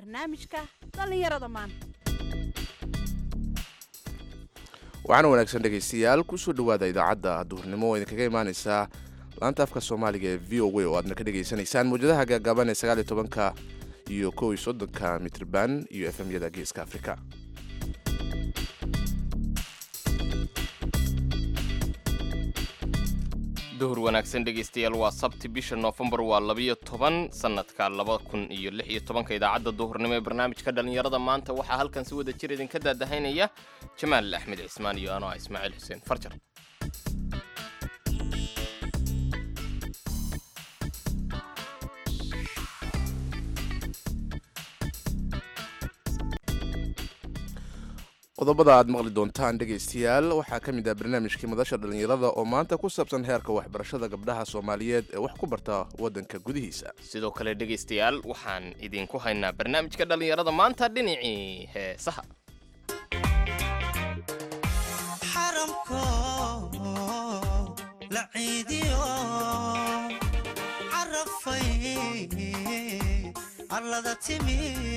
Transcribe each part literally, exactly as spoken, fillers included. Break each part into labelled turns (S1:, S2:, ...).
S1: barnaamijka dhallinyarada maanta.
S2: waxaana wanaagsan dhegaystayaal kusoo dhawaada idaacadda duhurnimo oo idinkaga imaaneysa laanta afka soomaaliga ee v o a oo aadna ka dhegaysanaysaan mawjadaha gaagaaban ee sagaal iyo tobanka iyo kow iyo soddonka mitrban iyo f m yada geeska afrika.
S3: duhur wanaagsan dhegaystayaal waa sabti bisha noofembar waa labiyo toban sanadka laba kun iyo lix iyo tobanka idaacadda duhurnimo ee barnaamijka dhallinyarada maanta waxaa halkan si wada jir idinka daadahaynaya jamaal axmed cismaan iyo anoo ismaaciil xuseen farjar.
S2: qodobada aad maqli doontaan dhegaystayaal waxaa ka mid ah barnaamijkii madasha dhallinyarada oo maanta ku saabsan heerka waxbarashada gabdhaha soomaaliyeed ee wax ku barta waddanka gudihiisa.
S3: sidoo kale dhegaystayaal waxaan idinku haynaa barnaamijka dhallinyarada maanta dhinacii heesaha.
S4: xaramko la ciidiyo carafay arlada timi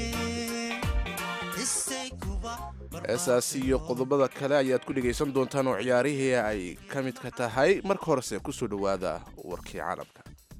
S2: heesaasi iyo qodobada kale ayaad ku dhegaysan doontaan oo ciyaarihii ay ka midka tahay marka horese kusoo dhowaada warkii caalamka.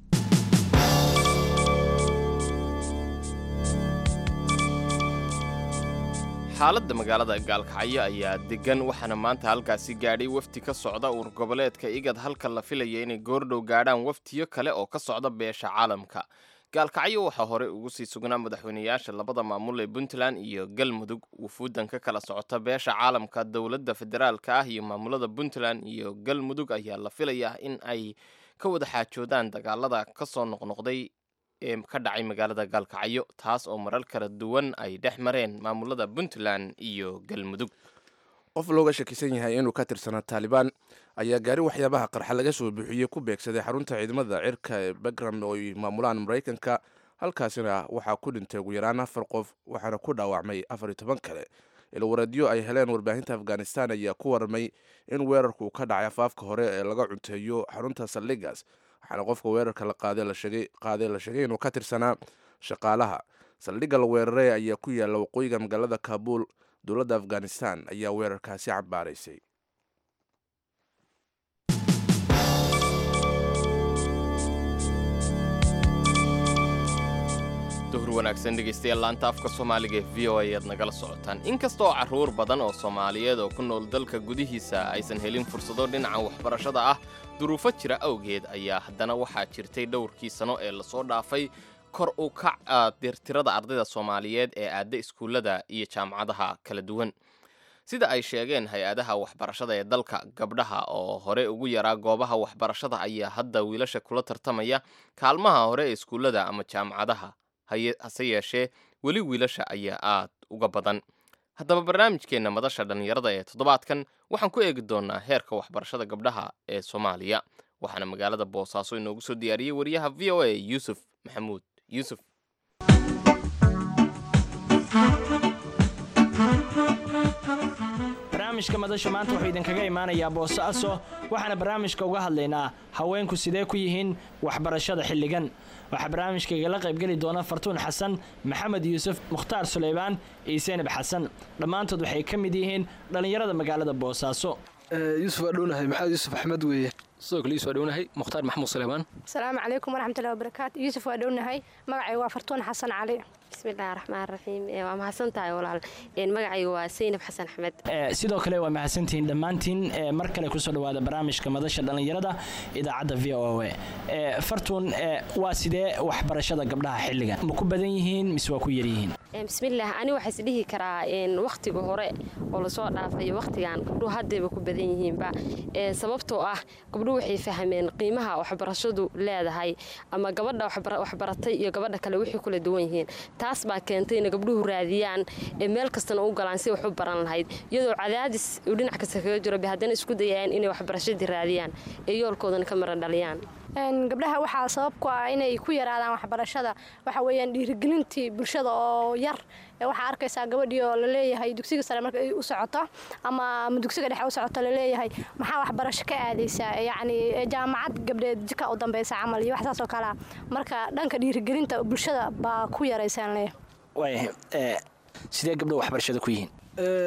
S3: xaaladda magaalada gaalkacyo ayaa degan waxaana maanta halkaasi gaadhay wafdi ka socda uur goboleedka igad halka la filaya inay goordhow gaadhaan waftiyo kale oo ka socda beesha caalamka. gaalkacyo waxaa hore ugu sii sugnaa madaxweynayaasha labada maamul ee puntland iyo galmudug wufuuddan ka kala socota beesha caalamka dowladda federaalka ah iyo maamulada puntland iyo galmudug ayaa la filayaa in ay ka wada xaajoodaan dagaalada ka soo noqnoqday ee ka dhacay magaalada gaalkacyo taas oo marar kala duwan ay dhex mareen maamulada puntland iyo galmudug.
S2: qof looga shakisan yahay inuu ka tirsanaa taalibaan ayaa gaari waxyaabaha qarxa laga soo buuxiyey ku beegsaday xarunta ciidamada cirka ee bagram oo ay maamulaan maraykanka. halkaasina waxaa ku dhintay ugu yaraan afar qof waxaana ku dhaawacmay afar iyo toban kale. ilwareedyo ay heleen warbaahinta afghanistan ayaa ku warmay in weerarku ka dhacay afaafka hore ee laga cunteeyo xarunta saldhigaas waxaana qofka weerarka la qaaday la sheegay inuu ka tirsanaa shaqaalaha. saldhigga la weeraray ayaa ku yaalla waqooyiga magaalada kaabul. dowladda afghanistan ayaa weerarkaasi cambaaraysay.
S3: duhur wanaagsan dhegaystayaal laanta afka soomaaliga ee v o a ayaad nagala socotaan. inkastoo carruur badan oo soomaaliyeed oo ku nool dalka gudihiisa aysan helin fursado dhinaca waxbarashada ah duruufo jira awgeed ayaa haddana waxaa jirtay dhowrkii sano ee lasoo dhaafay kor u kac tirada ardayda soomaaliyeed ee aadda iskuullada iyo jaamacadaha kala duwan. sida ay sheegeen hay-adaha waxbarashada ee dalka gabdhaha oo hore ugu yaraa goobaha waxbarashada ayaa hadda wiilasha kula tartamaya kaalmaha hore ee iskuullada ama jaamacadaha hase yeeshee weli wiilasha ayaa aad uga badan. haddaba barnaamijkeenna madasha dhallinyarada ee toddobaadkan waxaan ku eegi doonaa heerka waxbarashada gabdhaha ee soomaaliya waxaana magaalada boosaaso inoogu soo diyaariyey wariyaha v o a yuusuf maxamuud yuusuf.
S5: barnaamijka madasha maanta wuxuu idinkaga imaanayaa boosaaso waxaana barnaamijka uga hadlaynaa haweenku sidee ku yihiin waxbarashada xilligan. waxaa barnaamijka igala qaybgeli doona fartuun xasan, maxamed yuusuf, mukhtaar suleybaan iyo seynab xasan. dhammaantood waxay ka mid yihiin dhallinyarada magaalada boosaaso.
S6: yuusuf waa dhownahay maxamed yuusuf axmed weeye. sidoo kale yuusuf waa dhownahay mukhtaar maxamuud suleybaan.
S7: asalaamu calaykum waraxmatullahi wabarakaatu. yuusuf waa dhownahay magacayga waa fartuun xasan cali.
S8: bismillahi raxmaan raxiim waa mahadsantahay walaal magacayga waa seynab xasan axmed.
S5: sidoo kale waa mahadsantihiin dhammaantiin mar kale kusoo dhawaada barnaamijka madasha dhallinyarada idaacadda v o a. fartuun waa sidee waxbarashada gabdhaha xilligan ma ku badan yihiin mise waa ku yar yihiin?
S8: bismillaah ani waxaa is dhihi karaa wakhtiga hore oo lasoo dhaafay wakhtigan gabdhuhu haddayba ku badan yihiinba sababtoo ah gabdhuhu waxay fahmeen qiimaha waxbarashadu leedahay ama gabadha waxbaratay iyo gabadha kale waxay kula duwan yihiin. taas baa keentay inay gabdhuhu raadiyaan meel kastana u galaan si wax u baran lahayd iyadoo cadaadis uu dhinac kasta kaga jiro bay haddana isku dayayaan inay waxbarashadii raadiyaan ee yoolkoodana ka mara dhaliyaan.
S7: gabdhaha waxaa sabab ku ah inay ku yaraadaan waxbarashada waxa weeyaan dhiirigelintii bulshada oo yar. waxaa arkaysaa gabadhii oo laleeyahay dugsiga sare marka ay u socoto ama dugsiga dhexe u socoto laleeyahay maxaa waxbarasho ka aadaysaa yacni jaamacad gabdheed jika u dambaysa camal iyo wax saas oo kale marka dhanka dhiirigelinta bulshada baa ku yaraysaan leh.
S5: waaya sidee gabdho waxbarashada ku yihiin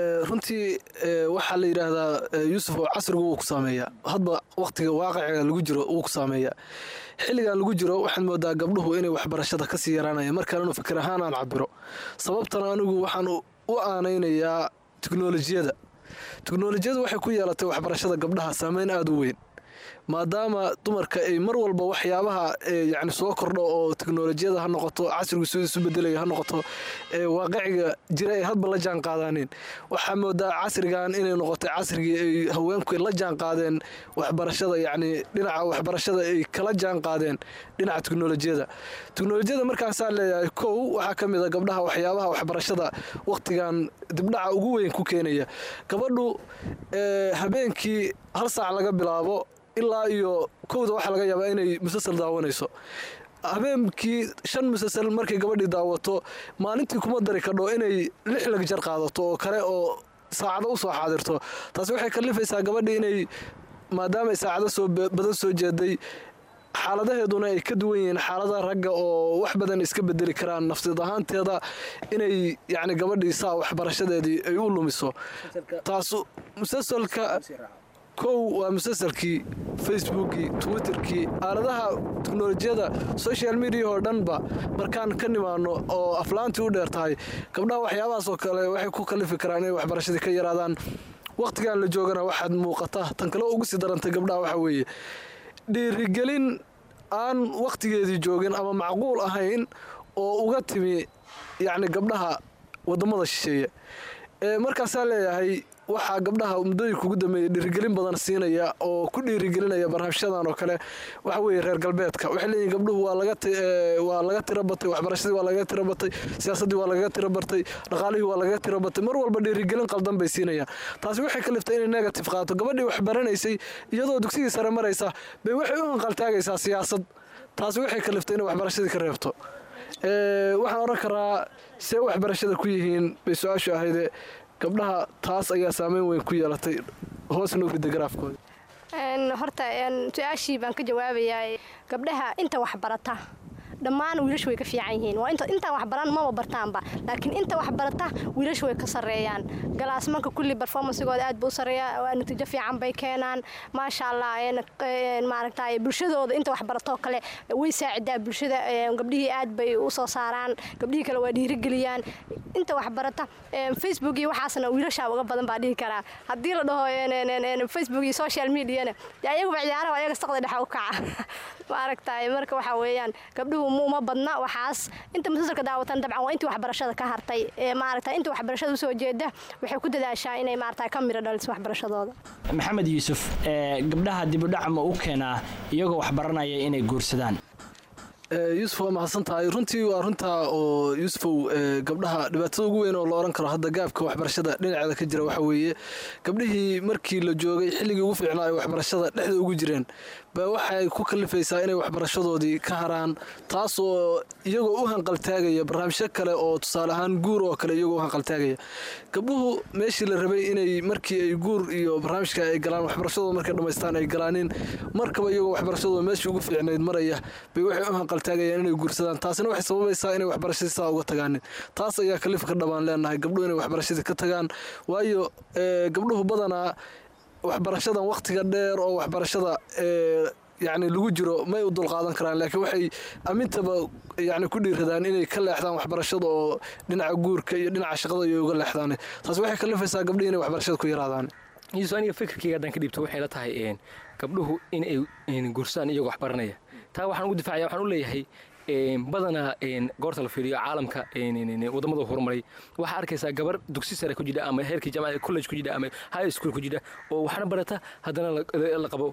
S6: runtii waxaa la yidhaahdaa yuusuf oo casrigu wuu ku saameeyaa hadba wakhtiga waaqiciga lagu jiro wuu ku saameeyaa xilligan lagu jiro waxaad moodaa gabdhuhu inay waxbarashada kasii yaraanayaan markaan inu fikir ahaan aan cabiro sababtana anigu waxaan u aanaynayaa tiknolojiyada tiknolojiyadu waxay ku yeelatay waxbarashada gabdhaha saameyn aada u weyn maadaama dumarka ay mar walba waxyaabaha yani soo kordho oo tiknolojiyada ha noqoto casrigu sida isu bedelaya ha noqoto waaqiciga jira ay hadba la jaan qaadaaneen waxaa moodaa casrigan inay noqotay casrigii ay haweenku la jaan qaadeen waxbarashada yani dhinaca waxbarashada ay kala jaan qaadeen dhinaca tiknolojiyada tiknolojiyada markaasaan leeyahay kow waxaa ka mid a gabdhaha waxyaabaha waxbarashada wakhtigan dibdhaca ugu weyn ku keenaya gabadhu habeenkii hal saac laga bilaabo ilaa iyo kowda waxaa laga yaabaa inay musasal daawanayso habeenkii shan musasal markay gabadhii daawato maalintii kuma dari kadho inay lix lagjar qaadato oo kale oo saacado u soo xaadirto taasi waxay kalifaysaa gabadhii inay maadaama ay saacado soo badan soo jeeday xaaladaheeduna ay ka duwan yihiin xaalada ragga oo wax badan iska bedeli karaan nafsiyad ahaanteeda inay yani gabadhii saa waxbarashadeedii ay u lumiso taas musasalka kow waa musasalkii facebookii twitterkii aaladaha teknolojiyada social media oo dhanba markaan ka nimaano oo aflaantii u dheer tahay gabdhaha waxyaabahaas oo kale waxay ku kalifi karaan inay waxbarashadii ka yaraadaan wakhtigan la joogana waxaad muuqata tan kale ugu sii darantay gabdhaha waxaa weeye dhiirigelin aan wakhtigeedii joogin ama macquul ahayn oo uga timi yacni gabdhaha waddamada shisheeye markaasaa leeyahay waxaa gabdhaha muddooyinka ugu dambeeyey dhiirigelin badan siinaya oo ku dhiirigelinaya barnaamijyadan oo kale waxa weeye reer galbeedka waxay leeyihin gabdhuhu waa laga waa laga tiro batay waxbarashadii waa lagaga tiro batay siyaasaddii waa lagaga tiro batay dhaqaalihii waa lagaga tiro batay mar walba dhiirigelin qaldan bay siinayaan taasi waxay ka liftay inay negative qaato gabadhii wax baranaysay iyadoo dugsigii sare maraysa bay waxay u hanqaltaagaysaa siyaasad taasi waxay ka liftay inay waxbarashadii ka reebto waxaan odhan karaa see waxbarashada ku yihiin bay su-aashu ahayde gabdhaha taas ayaa saameyn weyn ku yeelatay hoosna u rida garaafkooda
S7: horta su-aashii baan ka jawaabayaa gabdhaha inta wax barata dhammaan wiilashu way ka fiican yihiin waa intaan wax baran maba bartaanba laakiin inta wax barata wiilashu way ka sarreeyaan galaasmanka kulli performancegooda aad buu u sarreeyaa waa natiijo fiican bay keenaan maasha allah maaragtay bulshadooda inta wax baratoo kale way saacidaa bulshada gabdhihii aad bay u soo saaraan gabdhihii kale waa dhiirigeliyaan inta wax barata facebook iyo waxaasna wiilashaa uga badan baa dhihi karaa haddii la dhaho facebook iyo social mediana dee ayaguba ciyaaraha ayaga saqda dhexa u kaca maaragtay marka waxaa weeyaan gabdhuhu uma badna waxaas inta musasalka daawatan dabcan waa intii waxbarashada ka hartay maaragtay inta waxbarashada usoo jeeda waxay ku dadaashaa inay maaragtay ka miro dhaliso waxbarashadooda
S5: maxamed yuusuf gabdhaha dibudhac ma u keenaa iyagoo waxbaranaya inay guursadaan
S6: yuusuf waa mahadsan tahay runtii waa runtaa oo yuusufow gabdhaha dhibaatada ugu weyn oo la odhan karo hadda gaabka waxbarashada dhinaceeda ka jira waxaa weeye gabdhihii markii la joogay xilligii ugu fiicnaa ay waxbarashada dhexda ugu jireen baa waxay ku kalifaysaa inay waxbarashadoodii ka haraan taas oo iyagoo u hanqaltaagaya barnaamijyo kale oo tusaale ahaan guur oo kale iyagoo u hanqaltaagaya gabdhuhu meeshii la rabay inay markii ay guur iyo barnaamijka ay galaan waxbarashadooda markay dhammaystaan ay galaanin markaba iyagoo waxbarashadooda meeshii ugu fiicnayd maraya bay waxay u hanqaltaagayaan inay guursadaan taasina waxay sababaysaa inay waxbarashadii saa uga tagaanin taas ayaa kalifa ka dhabaan leenahay gabdhuhu inay waxbarashadii ka tagaan waayo gabdhuhu badanaa waxbarashadan wakhtiga dheer oo waxbarashada yani lagu jiro may u dulqaadan karaan laakiin waxay amintaba yani ku dhiiradaan inay ka leexdaan waxbarashada oo dhinaca guurka iyo dhinaca shaqada iyo uga leexdaan taas waxay kalifaysaa gabdhihi inay waxbarashada ku yaraadaan
S9: iiso aniga fikirkayga haddaan ka dhiibto waxay la tahay gabdhuhu inay guursadaan iyagoo waxbaranaya taa waxaan ugu difaacaya waxaan u leeyahay badanaa goorta la fiiriyo caalamka wadamada horumaray waxaa arkaysaa gabar dugsi sare ku jira ama heerkii jaamacada college ku jira ama high school ku jira oo waxna barata haddana la qabo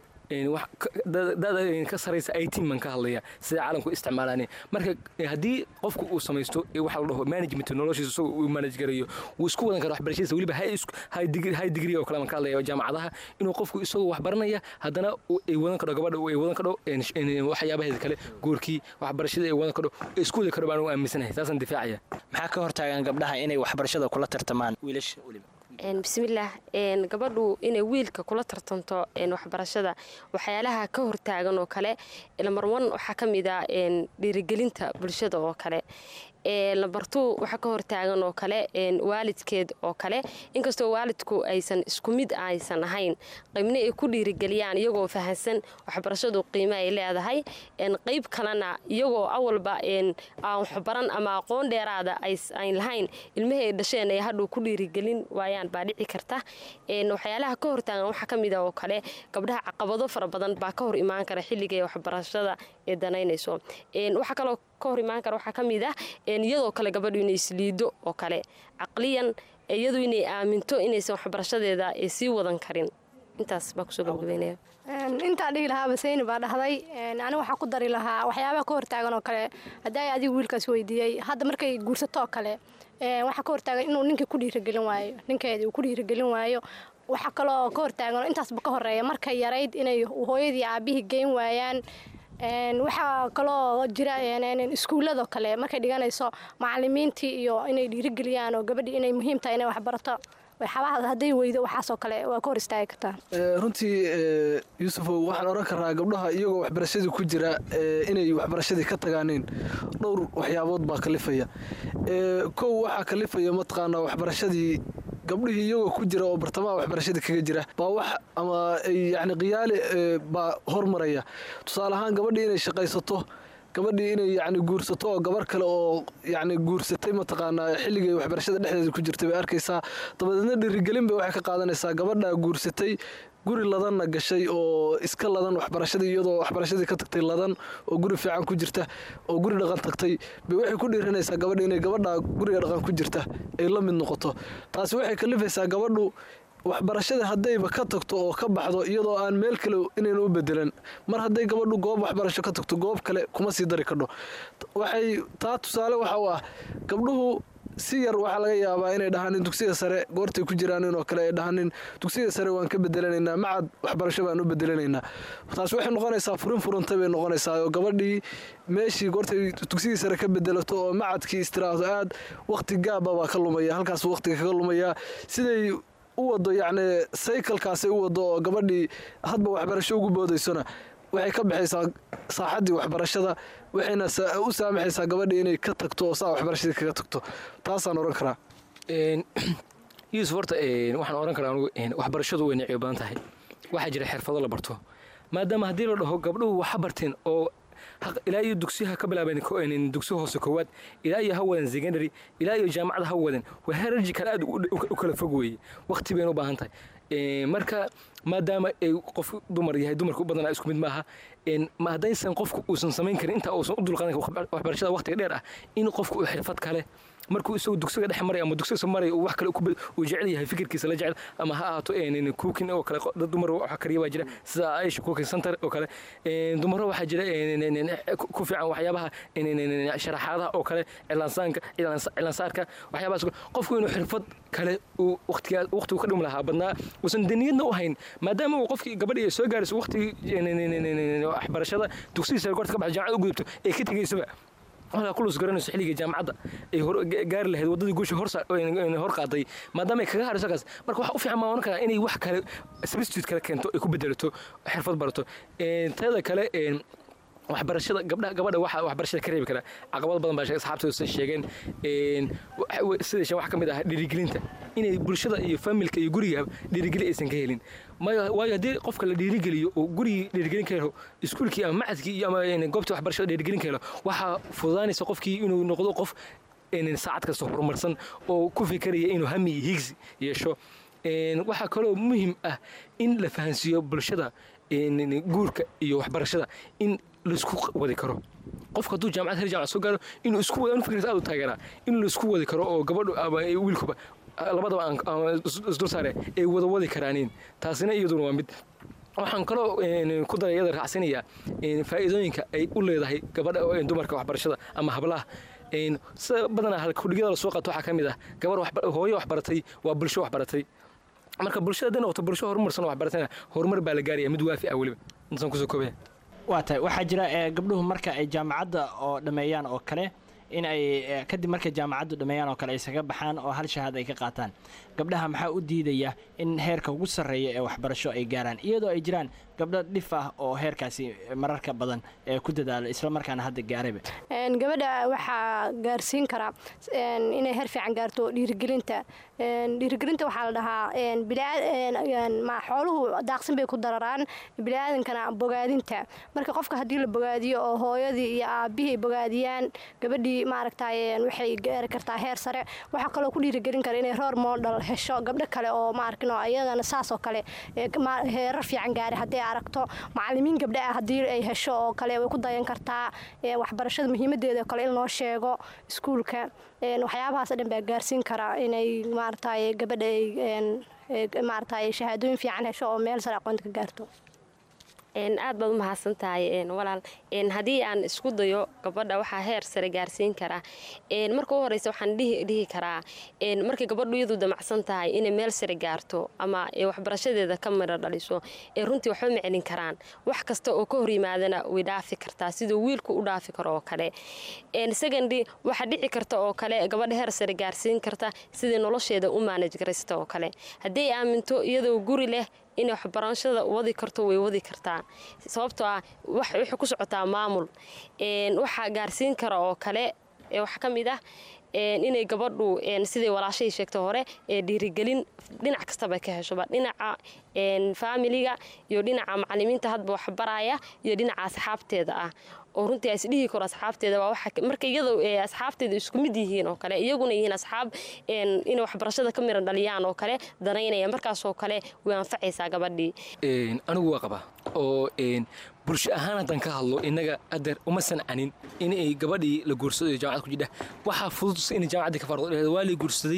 S9: dada ka saraysa eighteen man ka hadlaya sida caalamku isticmaalaan marka haddii qofku uu samaysto waxa la dhaho management noloshiisa isagoo uu manage garayo wuu isku wadan kara waxbarashadiisa weliba high degree oo kale man ka hadlaya jaamacadaha inuu qofku isagoo wax baranaya haddana ay wadan karo gabadha ay wadan karo waxyaabaheeda kale guurkii waxbarashada ay wadan karo isku wada karo baan u aaminsanahay taasaan difaacaya
S5: maxaa ka hortaagan gabdhaha inay waxbarashada kula tartamaan wiilasha weliba
S8: bismillaah gabadhu inay wiilka kula tartanto waxbarashada waxyaalaha ka hortaagan oo kale marwan waxaa ka mid ah dhiirigelinta bulshada oo kale labartuu waxa ka hortaagan oo kale waalidkeed oo kale inkastoo waalidku aysan isku mid aysan ahayn qaybna ay ku dhiirigeliyaan iyagoo fahansan waxbarashadu qiimo ay leedahay qayb kalena iyagoo awalba aan waxbaran ama aqoon dheeraada ayn lahayn ilmihii ay dhasheen ay hadhow ku dhiirigelin waayaan baa dhici karta waxyaalaha ka hortaagan waxaa ka mid ah oo kale gabdhaha caqabado fara badan baa ka hor imaan kara xilliga waxbarashada ee danaynayso waxaa kaloo ka hor imaan kara waxaa ka mid ah iyadoo kale gabadhu inay isliido oo kale caqliyan iyadu inay aaminto inaysan waxbarashadeeda sii wadan karin intaas baa kusoo gabagabeynaya
S7: intaa dhihi lahaa basayni baa dhahday aniga waxaa ku dari lahaa waxyaabaha ka hortaagan oo kale haddii adigu wiilkaas weydiiyey hadda markay guursato oo kale waxaa ka hortaagan inuu ninkii ku dhiirigelin waayo ninkeedii uu ku dhiirigelin waayo waxaa kaloo ka hortaagan intaasba ka horeeya markay yarayd inay hooyadii aabihii geyn waayaan waxaa kaloo jira iskuulladoo kale markay dhiganayso macalimiintii iyo inay dhiirigeliyaan oo gabadhii inay muhiim tahay inay waxbarato waxyaabaha hadday weydo waxaasoo kale waa ka hor istaagi kartaa
S6: runtii yuusufow waxaan oran karaa gabdhaha iyagoo waxbarashadii ku jira inay waxbarashadii ka tagaaneen dhowr waxyaabood baa kalifaya kow waxaa kalifaya mataqaanaa waxbarashadii gabdhihii iyagoo ku jira oo bartamaha waxbarashada kaga jira baa wax ama yani qiyaali baa hormaraya tusaale ahaan gabadhii inay shaqaysato gabadhii inay yani guursato oo gabar kale oo yani guursatay mataqaanaa xilligay waxbarashada dhexdeeda ku jirtay bay arkaysaa dabadeedna dhiirigelin bay waxay ka qaadanaysaa gabadhaa guursatay guri ladanna gashay oo iska ladan waxbarashadii iyadoo waxbarashadii ka tagtay ladan oo guri fiican ku jirta oo guri dhaqan tagtay bay waxay ku dhiiranaysaa gabadha inay gabadha guriga dhaqan ku jirta ay la mid noqoto taasi waxay kalifaysaa gabadhu waxbarashada haddayba ka tagto oo ka baxdo iyadoo aan meel kale inayna u bedelan mar hadday gabadhu goob waxbarasho ka tagto goob kale kuma sii dari kadho waxay taa tusaale waxa u ah gabdhuhu si yar waxaa laga yaabaa inay dhahanin dugsiga sare goortay ku jiraan inoo kale ay dhahanin dugsiga sare waan ka bedelanaynaa macad waxbarasho baan u bedelanaynaa taas waxay noqonaysaa furin furantay bay noqonaysaa oo gabadhii meeshii goortay dugsigii sare ka bedelato oo macadkii istiraahdo aad waqti gaaba baa ka lumaya halkaas waqtiga kaga lumaya siday u wado yacni saykalkaasay u wado oo gabadhii hadba waxbarasho ugu boodaysona waxay ka baxaysaa saaxaddii waxbarashada waxayna u saamaxaysaa gabadhii inay ka tagto oo saa waxbarashadii kaga tagto taasaan oran karaa
S9: yuusuf horta waxaan oran karaa anugu waxbarashadu way nicyo badan tahay waxaa jira xirfado la barto maadaama haddii la dhaho gabdhuhu waxa barteen oo ilaa iyo dugsiyaha ka bilaabeen dugsi hoose koowaad ilaa iyo ha wadan secondary ilaa iyo jaamacada ha wadan waa herarjikal aad u kala fog weeye waqti bayna u baahan tahay marka maadaama ay qof dumar yahay dumarka u badanaa isku mid maaha haddaysan qofku uusan samayn karin intaa uusan u dulqaadan waxbarashada waqtiga dheer ah in qofku uu xirfad kale markuu isagoo dugsiga dhex maray ama dugsiga maray uu wax kale uu jecel yahay fikirkiisa la jecel ama ha ahaato cooking oo kale dad dumar wax kariya baa jira sida Aisha Cooking Center oo kale dumaro waxaa jira ku fiican waxyaabaha sharaxaadaha oo kale cilaansaanka cilaansaarka waxyaabahaas qofku inuu xirfad kale uu waqtiga waqtigu ka dhum lahaa badnaa uusan daniyadna u hayn maadaama uu qofkii gabadhii soo gaarayso waqtigii waxbarashada dugsiga sare goorta ka baxay jaamacad u gudubto ee ka tagaysaba wala kulus garanayso xilliga jaamacadda ay gaar lahayd wadadii guusha hor qaaday maadaama ay kaga harayso kaas marka waxa u fiican ma oran karaa inay wax kale substitute kale keento ay ku bedelato xirfad barato teeda kale waxbarashada gabdhaha gabadha waxa waxbarashada ka reebi kara caqabad badan baa asxaabtooda soo sheegeen sida shan wax ka mid ah dhiirigelinta inay bulshada iyo familka iyo guriga dhiirigelin aysan ka helin waayo haddii qofka la dhiirigeliyo oo gurigii dhiirigelin ka helo iskuulkii ama macadkii iyo ama goobta waxbarashada dhiirigelin ka helo waxaa fududaanaysa qofkii inuu noqdo qof saacad kasta horumarsan oo ku fikeraya inuu hami iyo higsi yeesho waxaa kaloo muhiim ah in la fahansiiyo bulshada guurka iyo waxbarashada in laisku wadi karo qofka hadduu jaamacad hel jaamacad soo gaaro inuu isku wada fikirkiisa aad u taageeraa in laisku wadi karo oo gabadhu ama wiilkuba labadaba isdul saare ay wada wadi karaaniin taasina iyaduna waa mid waxaan kaloo ku daray iyada raacsanayaa faa'iidooyinka ay u leedahay gabadha dumarka waxbarashada ama hablaha sida badanaa halkudhigyada la soo qaato waxaa ka mid ah gabar hooyo waxbaratay waa bulsho waxbaratay marka bulshada hadday noqoto bulsho horumarsan waxbaratayna horumar baa la gaaraya mid waafi ah weliba intaan kusoo koobaya
S5: waa tahay waxaa jira gabdhuhu marka ay jaamacadda oo dhammeeyaan oo kale in ay kadib markay jaamacaddu dhammeeyaan oo kale ay isaga baxaan oo hal shahaad ay ka qaataan gabdhaha maxaa u diidaya in heerka ugu sarreeya ee waxbarasho ay gaaraan iyadoo ay jiraan gabdho dhif ah oo heerkaasi mararka badan ee ku dadaala isla markaana hadda gaarayba
S7: gabadha waxaa gaarsiin karaa inay heer fiican gaarto dhiirigelinta dhiirigelinta waxaa la dhahaa xooluhu daaqsin bay ku dararaan biniaadankana bogaadinta marka qofka haddii la bogaadiyo oo hooyadii iyo aabihii bogaadiyaan gabadhii maaragtay waxay gaari kartaa heer sare waxaa kaloo ku dhiirigelin kara inay roor moodhal hesho gabdho kale oo maarkino iyagana saas oo kale heerar fiican gaari haddii aragto macallimiin gabdha ah haddii ay hesho oo kale way ku dayan kartaa waxbarashada muhiimadeeda oo kale in loo sheego iskuulka waxyaabahaas dhan baa gaarsiin karaa inay maaragtay gabadha ay maaragtay shahaadooyin fiican hesho oo meel sare aqoonta ka gaarto
S8: aad baad u mahadsan tahay walaal haddii aan isku dayo gabadha waxaa heer sare gaarsiin karaa marka u horeysa waxaan dhihi karaa markay gabadhu iyadu damacsan tahay inay meel sare gaarto ama waxbarashadeeda ka mira dhaliso runtii waxba ma celin karaan wax kasta oo ka hor yimaadana way dhaafi kartaa siduu wiilku u dhaafi karo oo kale secondly waxaa dhici karta oo kale gabadha heer sare gaarsiin karta sidii nolosheeda u manage garaysta oo kale haddii aaminto iyadoo guri leh inay waxbarashada wadi karto way wadi kartaa sababtoo ah waxay ku socotaa maamul waxaa gaarsiin kara oo kale wax ka mid ah inay gabadhu siday walaashay sheegtay hore dhiirigelin dhinac kastaba ka heshoba dhinaca faamiliga iyo dhinaca macallimiinta hadba wax baraya iyo dhinaca asxaabteeda ah oo runtii ay isdhihi karo asxaabteeda waa waxa marka iyadoo asxaabteeda isku mid yihiin oo kale iyaguna yihiin asxaab inay waxbarashada ka mira dhaliyaan oo kale danaynaya markaas oo kale way anfacaysaa gabadhii
S9: anigu waa qabaa oo bulsho ahaan haddaan ka hadlo innaga adeer uma sancanin inay gabadhii la guursado iyo jaamacad ku jidha waxaa fudud inay jaamacaddii ka fardo waa lay guursaday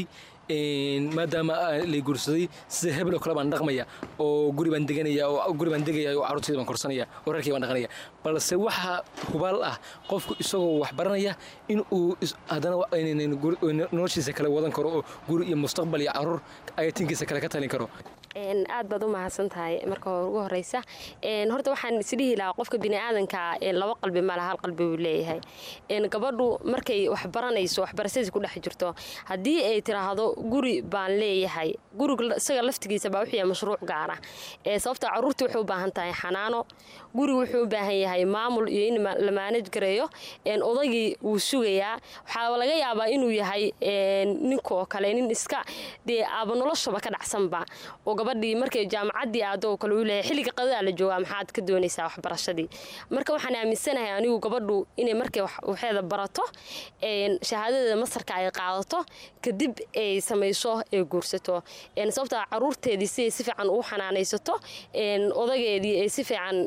S9: maadaama lay guursaday sida hebel oo kale baan dhaqmaya oo guri baan deganaya oo guri baan degaya oo carruurtayda baan korsanaya oo reerkay baan dhaqanaya balse waxaa hubaal ah qofku isagoo wax baranaya in uu haddana noloshiisa kale wadan karo oo guri iyo mustaqbal iyo carruur ayatinkiisa kale ka talin karo
S8: aad baad u mahadsan tahay marka ugu horeysa horta waxaan isdhihi lahaa qofka biniaadanka laba qalbi ma laha hal qalbi uu leeyahay gabadhu markay wax baranayso waxbarashadii ku dhex jirto haddii ay tiraahdo guri baan leeyahay guriga isaga laftigiisa baa wuxuu yahay mashruuc gaar ah sababta carruurta wuxuu u baahan tahay xanaano gurigu wuxuu u baahan yahay maamul iyo in la manage gareeyo odaygii wuu sugayaa waxaa laga yaabaa inuu yahay ninka oo kale nin iska dee aaba noloshaba ka dhacsanba oo gabadhii markay jaamacaddii aado oo kale uu leeyahay xilliga qadada la joogaa maxaad ka doonaysaa waxbarashadii marka waxaan aaminsanahay anigu gabadhu inay markay waxeeda barato shahaadadeeda masarka ay qaadato kadib ay samayso ee guursato sababta carruurteedii si ay si fiican ugu xanaanaysato odageedii ay si fiican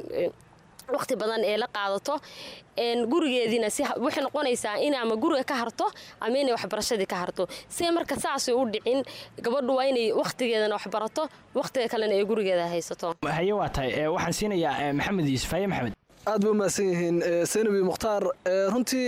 S8: waqti badan ee la qaadato gurigeediina si waxay noqonaysaa in ama guriga ka harto ama inay waxbarashadii ka harto si marka saasay u dhicin gabadhu waa inay waqtigeedana wax barato waqtiga kalena ay gurigeeda haysato
S5: haye waa tahay waxaan siinayaa maxamed yuusuf haye maxamed
S6: aad buu mahadsan yihiin saynabi mukhtaar runtii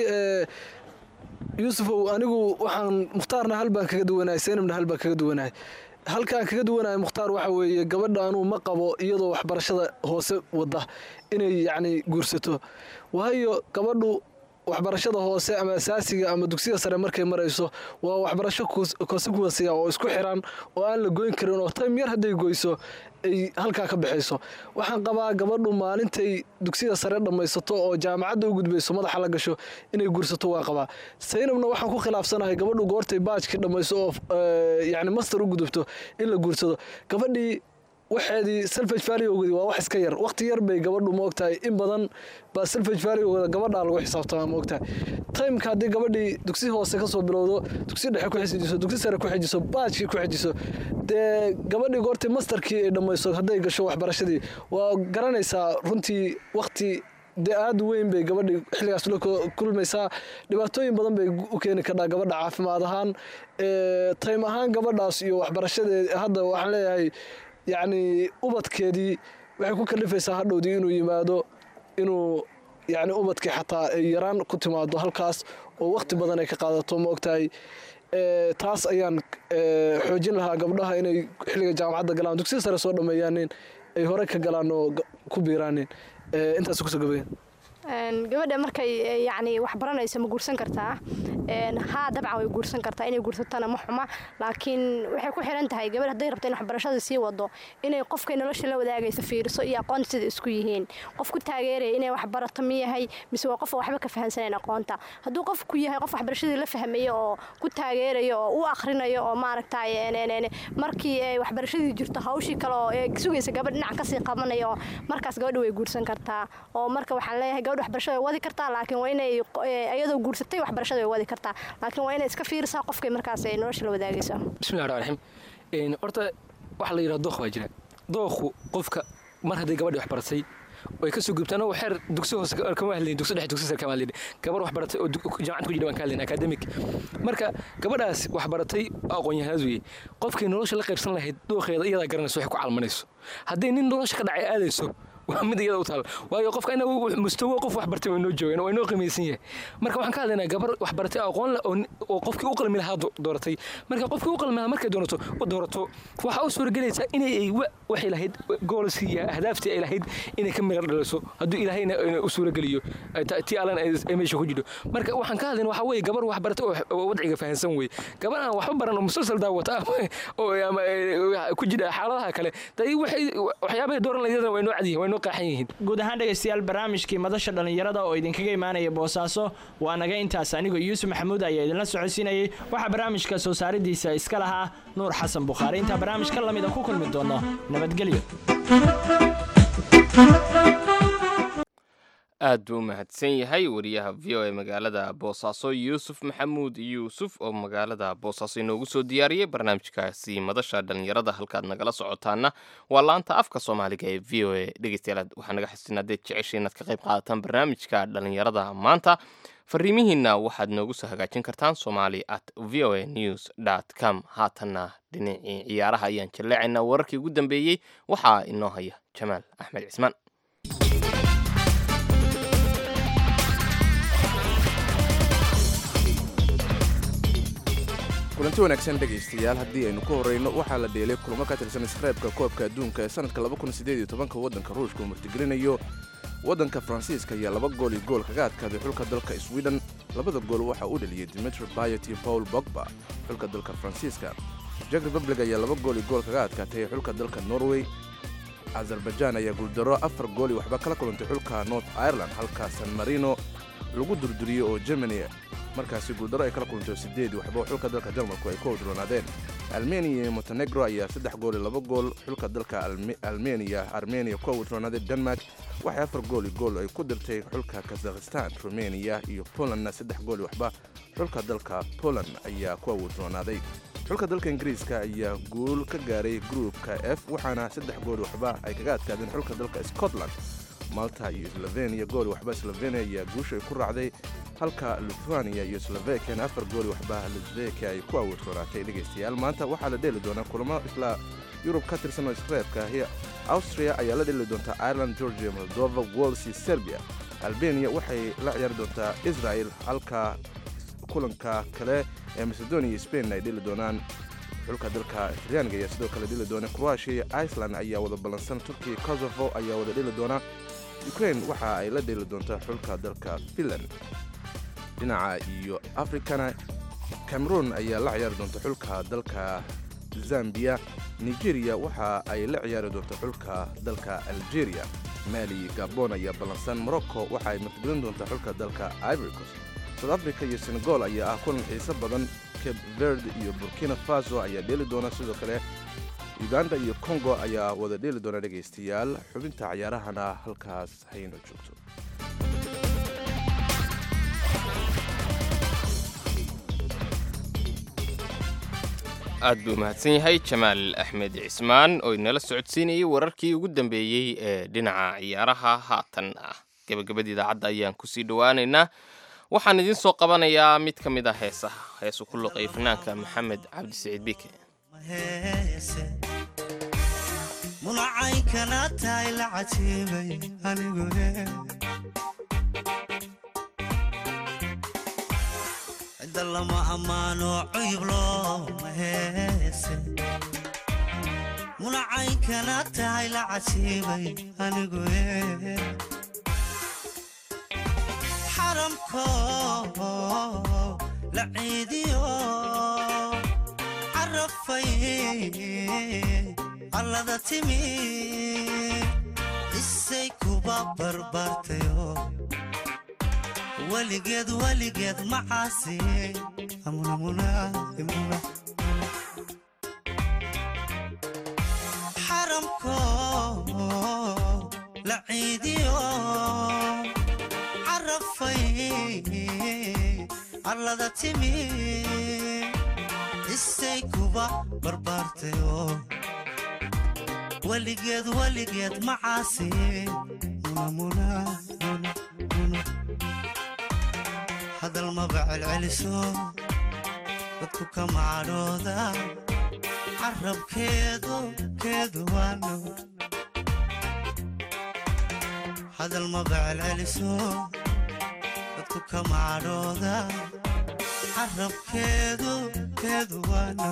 S6: yuusufow anigu waxaan mukhtaarna hal baan kaga duwanahay saynabna hal baan kaga duwanahay halkaan kaga duwanahay mukhtaar waxa weeye gabadha anuu ma qabo iyadoo waxbarashada hoose wada inay yacni guursato waayo gabadhu waxbarashada hoose ama asaasiga ama dugsiga sare markay marayso waa waxbarasho consequensiga oo isku xiran oo aan la goyn karin oo time yar hadday goyso ay halkaa ka baxayso waxaan qabaa gabadhu maalintay dugsiga sare dhammaysato oo jaamacadda u gudbayso madaxa la gasho inay guursato waa qabaa saynabna waxaan ku khilaafsanahay gabadhu goortay baajkii dhammayso oo yacni master u gudubto in la guursado gabadhii waxeedii selfage value-goodii waa wax iska yar waqti yar bay gabadhu moogtahay in badan baa selfage value-gooda gabadhaa lagu xisaabtamaa moogtahay timeka haddii gabadhii dugsi hoose ka soo bilowdo dugsi dhexe ku xijiso dugsi sare ku xijiso baajkii ku xijiso dee gabadhii goortii masterkii ay dhammayso hadday gasho waxbarashadii waa garanaysaa runtii waqti dee aad weyn bay gabadhii xilligaas la kulmaysaa dhibaatooyin badan bay u keeni kardhaa gabadha caafimaad ahaan time ahaan gabadhaas iyo waxbarashadeed hadda waxaan leeyahay yacni ubadkeedii waxay ku kalifaysaa hadhowdii inuu yimaado inuu yacni ubadkii xataa ay yaraan ku timaado halkaas oo waqti badan ay ka qaadato ma ogtahay taas ayaan xoojin lahaa gabdhaha inay xilliga jaamacadda galaan dugsiga sare soo dhammeeyaanin ay hore ka galaan oo ku biiraaneen intaas kusoo gabayan
S7: gabadha markay yacni wax baranayso ma guursan kartaa haa dabcan way guursan kartaa inay guursatana ma xuma laakiin waxay ku xiran tahay gabadh hadday rabto in waxbarashada sii wado inay qofkay nolosha la wadaagaysa fiiriso iyo aqoonta sida isku yihiin qof ku taageeraya inay wax barato ma yahay mise waa qof waxba ka fahansanayn aqoonta hadduu qof ku yahay qof waxbarashadii la fahmayo oo ku taageerayo oo u akhrinayo oo maaragtay markii ay waxbarashadii jirto hawshii kale oo sugaysa gabadh dhinac kasii qabanayo markaas gabadha way guursan kartaa oo marka waxaan leeyahay gabadh waxbarashada way wadi kartaa laakiin waa inay iyadoo guursatay waxbarashada way wadi kartaa laakiin waa inay iska fiirisaa qofkay markaas ay nolosha la wadaagayso
S9: bismillahi rahmaani rahiim horta waxa la yiraahdo dooq waa jira dooqu qofka mar haday gabadhi wax baratay way ka soo gubtaan oo xeer dugsi hoose kama hadleen dugsi dhexe dugsi sare kama hadleen gabar wax baratay oo jaamacad ku jidhawaan ka hadleen academic marka gabadhaas wax baratay aqoon yahanad weey qofkii nolosha la qaybsan lahayd dooqeeda iyada garanayso wax ku calmanayso haddii nin nolosha ka dhacay aadayso waa mid iyada u taal waayo qofka inuu mustawa qof wax bartay inuu joogo inuu qiimaysan yahay marka waxaan ka hadlaynaa gabar wax baratay aqoon la oo qofkii u qalmi lahaa dooratay marka qofkii u qalmi lahaa markay doonato u doorato waxa uu suuragelaysaa inay ay wax ilahayd goals iyo ahdaaftii ay lahayd inay ka meel dhaliso hadduu ilaahayna u suurageliyo tii alan ay meesha ku jiro marka waxaan ka hadlaynaa waxa weeye gabar wax baratay oo wadciga fahansan weey gabar aan waxba baran oo musalsal daawata oo ku jira xaaladaha kale tay waxyaabaha dooran lahayd way noo cadiyeen
S5: guud ahaan dhegaystayaal barnaamijkii madasha dhallinyarada oo idinkaga imaanaya boosaaso waa naga intaas anigoo yuusuf maxamuud ayaa idinla socodsiinayay waxaa barnaamijka soo saaridiisa iska lahaa nuur xasan bukhaari intaa barnaamij ka lamida ku kulmi doono nabadgelyo
S3: aad buu mahadsan yahay wariyaha v o a magaalada boosaaso yuusuf maxamuud yuusuf oo magaalada boosaaso inoogu soo diyaariyey barnaamijkaasi madasha dhallinyarada halkaad nagala socotaana waa laanta afka soomaaliga ee v o a dhegeystayaal waxaa naga xasuusin haddeed jeceshay inaad ka qayb qaadataan barnaamijka dhallinyarada maanta fariimihiinna waxaad noogu soo hagaajin kartaan somali at v o a news dot com haatanna dhinacii ciyaaraha ayaan jaleecaynaa wararkii ugu dambeeyey waxaa inoo haya jamaal axmed cismaan
S2: kulanti wanaagsan dhegaystayaal haddii aynu ku horreyno waxaa la dheelay kulamo ka tirsan isreebka koobka adduunka ee sanadka laba kun siddeed iyo tobanka waddanka ruushka uu martigelinayo waddanka faransiiska ayaa laba gool iyo gool kaga adkaaday xulka dalka sweden labada gool waxaa u dhaliyey dimitri bayet iyo paul bogba xulka dalka faransiiska jek republic ayaa laba gool iyo gool kaga adkaatay xulka dalka norway azerbaijan ayaa guuldaro afar gool iyo waxba kala kulantay xulka north ireland halka san marino lagu durduriyey oo germany markaasi guuldaro ay kala kulantay sideed waxba xulka dalka jarmalku ay ku howdronaadeen almenia iyo montenegro ayaa saddex gool iyo laba gool xulka dalka almenia armenia ku howdronaaday denmark waxay afar gool iyo gool ay ku dirtay xulka kazakhistan romania iyo polandna saddex gool iyo waxba xulka dalka poland ayaa ku howdronaaday xulka dalka ingiriiska ayaa guul ka gaaray gruupka f waxaana saddex gool iyo waxba ay kaga adkaadeen xulka dalka scotland malta iyo slovenia gool waxba slovenia ayaa guusha ay ku raacday halka lithuania iyo slovakiana afar gool waxba slovakia ay ku awoodroonaatay dhegaystayaal maanta waxaa la dheeli doonaa kulamo isla yurub ka tirsan oo isreebka austria ayaa la dheeli doontaa ireland georgia moldova wales iyo serbia albania waxay la ciyaari doontaa israel halka kulanka kale ee macedonia iyo spain ay dheeli doonaan xulka dalka talyaaniga ayaa sidoo kale dheli doona croatia iyo iceland ayaa wada ballansan turkiya kosovo ayaa wada dheli doona ukraine waxa ay la dheli doontaa xulka dalka finland dhinaca iyo africana cameroon ayaa la ciyaari doonta xulka dalka zambia nigeria waxa ay la ciyaari doonta xulka dalka algeria mali iyo gabon ayaa ballansan morocco waxa ay martigelin doontaa xulka dalka ivory coast south africa iyo senegal ayaa ah kulan xiiso badan cape verde iyo burkina faso ayaa dheeli doona sidoo kale uganda iyo congo ayaa wada dheeli doona dhegaystayaal xubinta cayaarahana halkaas hayno joogto
S3: aad buu mahadsan yahay jamaal axmed cismaan oo inala socodsiinayay wararkii ugu dambeeyey ee dhinaca ciyaaraha haatan ah gabagabada idaacadda ayaan kusii dhowaanaynaa waxaan idiin soo qabanayaa mid ka mid ah heesaha heesu ku luqay fanaanka maxamed cabdisiciid bike
S4: munacay kana tahay la cajiibay anigune cidda lama ammaano cuyub looma heese munacay kana tahay la cajiibay anigune xaramko la ciidiyo carafay allada timi isay kuba barbartayo weligeed weligeed macaasi amuna muna amuna xaramko la ciidiyo carafay allada timi isay kuba barbartayo weligeed weligeed macaasi muna muna muna hadal ma bacel celiso dadku ka macadhooda carabkeedu keedu waano hadal ma bacel celiso dadku ka macadhooda carabkeedu keedu waano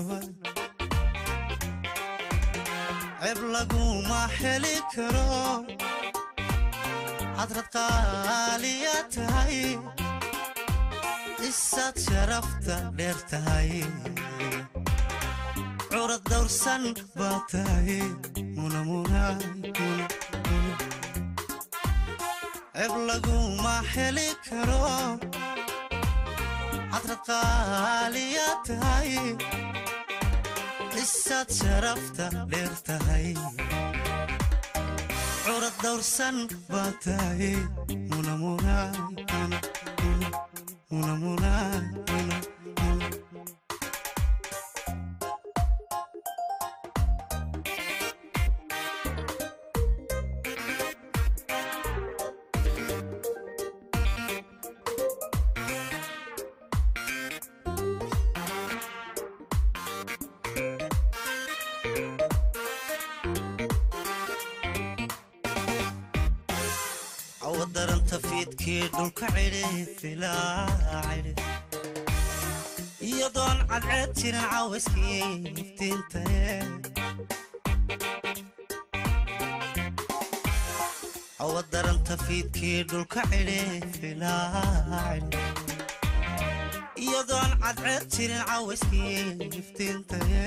S4: ceeb laguma heli karo hadrad qaaliya tahay isaad sharafta dheer tahay curad dawrsan baa tahay muna muna muna muna ceeb laguma heli karo hadrad qaaliya tahay isaad sharafta dheer tahay curad dawrsan baa tahay muna muna muna muna muna muna awadaranta fiidkii dhulka cidhi filaa cidhi iyadoon cadceed jirin cawayskii iftiintaye awadaranta fiidkii dhulka cidhi filaa cidhi iyadoon cadceed jirin cawayskii iftiintaye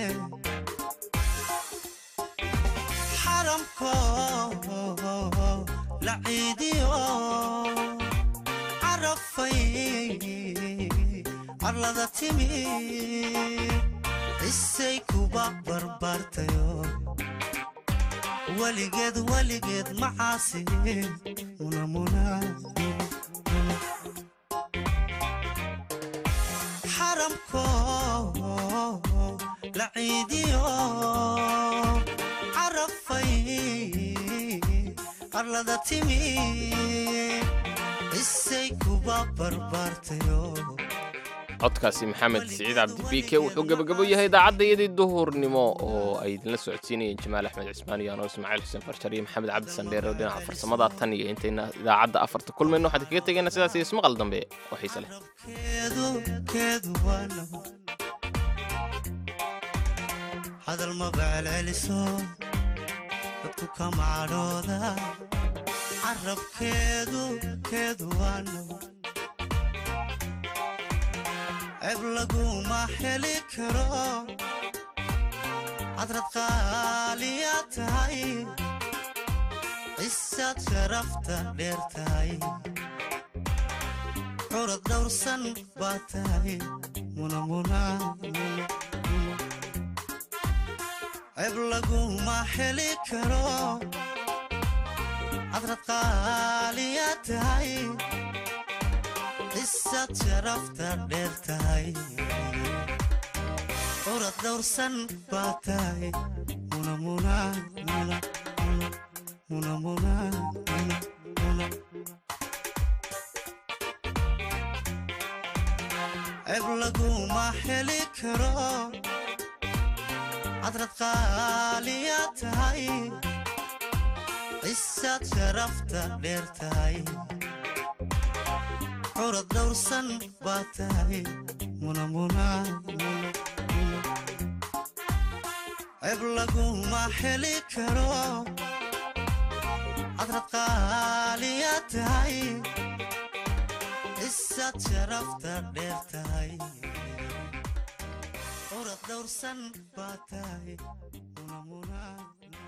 S4: xaramko la ciidiyo carafay allada timi isay kuba barbartayo weligeed weligeed macaasi muna muna muna xaramko la ciidiyo carafay allada timi isay kuba barbartayo
S3: codkaasi maxamed siciid cabdi biike wuxuu gabagabo yahay idaacadayadii duhurnimo oo ay idinla socodsiinayeen jamaal axmed cismaan iyo anoo ismaaciil xuseen farjar iyo maxamed cabdi sandheer oo dhinaca farsamada tan iyo intayna idaacadda afarta kulmayno waxaan kaga tegaynaa sidaas iyo ismaqal dambe oo xiise leh
S4: hadal ma bacel celiso dadku ka macadhooda carabkeedu keedu waano ceeb laguma heli karo hadrad qaaliya tahay isaad sharafta dheer tahay curad dawrsan baa tahay muna muna muna muna ceeb laguma heli karo hadrad qaaliya tahay isaad sharafta dheer tahay curad dawrsan baa tahay muna muna muna muna muna muna muna muna ceeb laguma heli karo hadrad qaaliya tahay isaad sharafta dheer tahay curad dawrsan baa tahay muna muna muna muna ceeb laguma heli karo hadrad qaaliya tahay isaad sharafta dheer tahay urad dhowrsan baa tahay una munaa